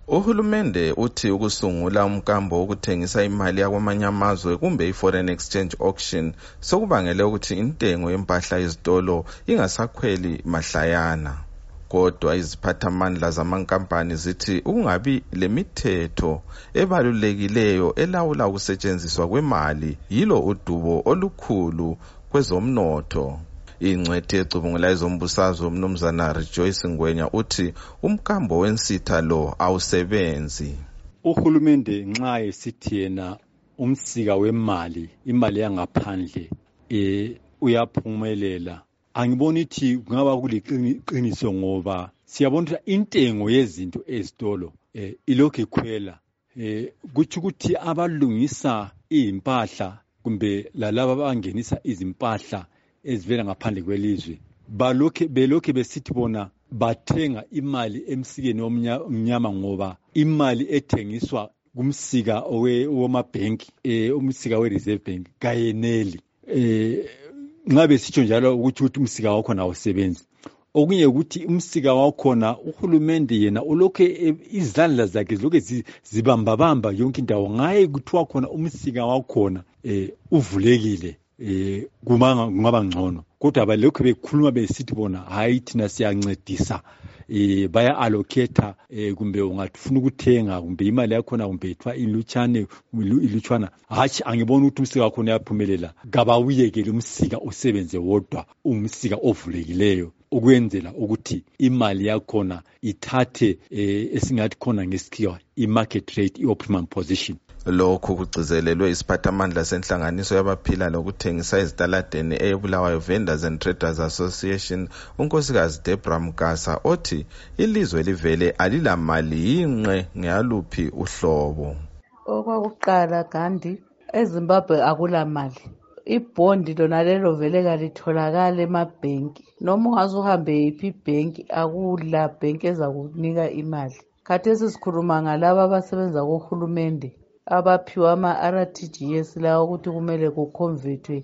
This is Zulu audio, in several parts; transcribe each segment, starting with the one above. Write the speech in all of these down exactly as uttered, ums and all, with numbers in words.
Uhulumende uthi ukusungula umkambo wokuthengisa imali yakwamanye amazwe kumbe i-foreign exchange auction sokubangele ukuthi intengo yempahla ezitolo ingasakhweli mahlayana. Kodwa iziphathamandla zamankampani zithi ukungabi lemithetho ebalulekileyo elawula ukusetshenziswa kwemali yilo udubo olukhulu kwezomnotho. Ingcwethi ecubungula ezombusazwe uMnumzana Rejoice Ngwenya uthi umkambo wensitha lo awusebenzi. Uhulumende nxa esithi yena umsika wemali, imali yangaphandle eh uyaphumelela. Angiboni ukuthi kungaba kuliqiniso ngoba siyabona ukuthi intengo yezinto ezitolo eh ilokhu ikhwela. Eh kuthi ukuthi abalungisa impahla kumbe lalabo abangenisa izimpahla ezivela ngaphandle kwelizwe balokhe belokhe besithi bona bathenga imali emsikeni omnyama ngoba imali ethengiswa kumsika owamabhenki eh umsika we-Reserve Bank kayeneli. Eh ngabe sitsho njalo ukuthi ukuthi umsika wakho na usebenzi. Okunye ukuthi umsika wakhona uhulumende yena ulokhe izandla zakhe zilokhe zibambabamba yonke indawo ngaye kuthiwa khona umsika wakhona eh uvulekile. Eh kumanga kungaba ngcono kodwa balokho bekhuluma besithi bona hayi thina siyancedisa eh baya allocate eh kumbe ungathufuna ukuthenga kumbe imali yakho na kumbe ethwa ilutshane ilutshwana hathi angibona ukuthi umsika wakho uyaphumelela kabawuyekele umsika usebenze wodwa umsika ovulekileyo ukwenzela ukuthi imali yakhona ithathe eh esingathi khona ngesikhiwa i-market rate i-optimum position. Lokhu kugcizelelwe isiphathamandla senhlanganiso yabaphila nokuthengisa ezitaladeni eBulawayo Vendors and Traders Association unkosikazi Deborah Mkasa othi ilizwe livele alilamali yinqe ngeyaluphi uhlobo. Okwakuqala Gandhi eZimbabwe akulamali. Ibondi lona lelo vele kalitholakala emabhenki noma ungaze uhambe yiphi ibhenki akula bhenki ezakunika imali. Khathesi sikhuluma ngalabo abasebenza kohulumende abaphiwa ama-R T G S la ukuthi kumele kuconvertwe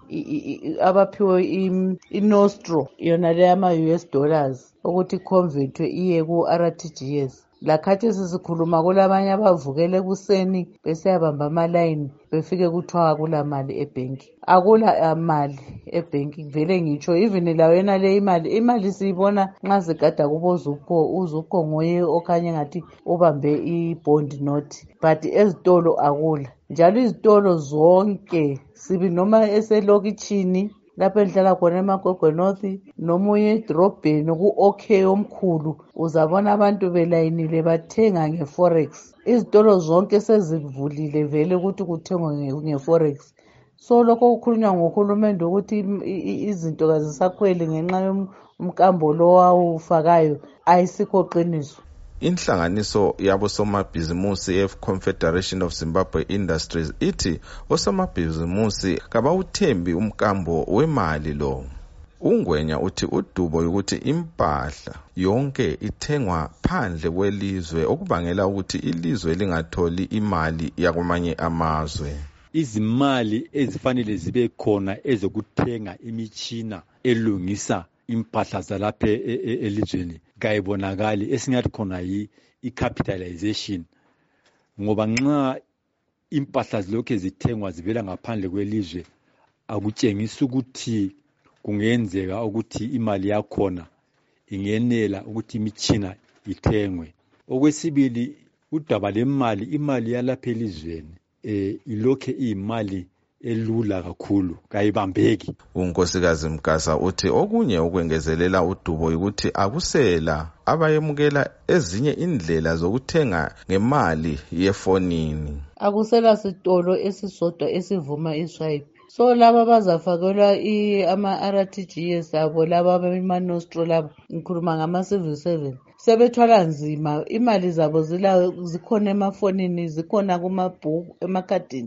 abaphiwe i-nostro yona le ama-U S dollars ukuthi convertwe iye ku-R T G S. Lakhathesi sikhuluma kulabanye abavukele kuseni besiyabamba amalayini befike kuthiwa kula mali ebhenki. Akula mali ebhenki vele ngitsho even lawo yena le imali imali siyibona nxa sigada kubozupho uzupho ngoye okanye ngathi ubambe i-bond note but ezitolo akula. Njalo izitolo zonke sibi noma eselokitshini lapho enhlala khona eMagogwe North nomunye edrobheni ku-OK omkhulu uzabona abantu belayinile bathenga nge-forex. Izitolo zonke sezivulile vele ukuthi kuthengwe nge-forex. So lokho kukhulunywa ngohulumende ukuthi izinto kazisakhweli ngenxa yomkambo lo wawufakayo ayisikho qiniso. Inhlanganiso yabosomabhizimusi ye-Confederation of Zimbabwe Industries ithi osomabhizimusi kabawuthembi umkambo wemali lo. Ungwenya uthi udubo ukuthi impahla yonke ithengwa phandle kwelizwe okubangela ukuthi ilizwe lingatholi imali yakwamanye amazwe. Izimali ezifanele zibe khona ezokuthenga imitshina elungisa impahla zalapha elizweni kayibonakali esingathi khona yi i-capitalization ngoba nxa impahla zilokho zithengwa zivela ngaphandle kwelizwe akutshengisa ukuthi kungenzeka ukuthi imali yakhona ingenela ukuthi imitshina ithengwe. Okwesibili udaba lemali imali yalapha elizweni eh ilokho iyimali elula kakhulu kayibambeki. Unkosikazi Mkasa uthi okunye ukwengezelela udubo ukuthi akusela abayemukela ezinye indlela zokuthenga ngemali yefonini. Akusela sitolo esisodwa esivuma iswipe. So laba bazafakelwa ama-R T G S abo laba bema-nostro laba ngikhuluma ngama-civil servant sebethwala nzima imali zabo zila zikhona emafonini zikhona kumabhuku emakhadini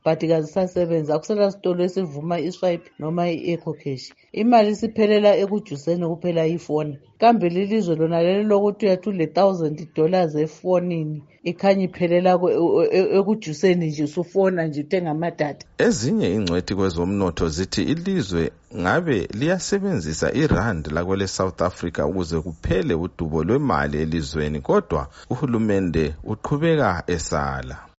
but kazisasebenzi. Akusela sitolo esivuma iswipe noma i-eco cash. Imali isiphelela ekujuseni kuphela ifoni. Kambe lilizwe lona lelo lokuthi uyathi ule thousand dollars efonini ikhanya iphelela ekujuseni nje usufona nje uthenga amadatha. Ezinye ingcwethi kwezomnotho zithi ilizwe ngabe liyasebenzisa irand lakwele South Africa ukuze kuphele udubo lwemali elizweni, kodwa uhulumende uqhubeka esala.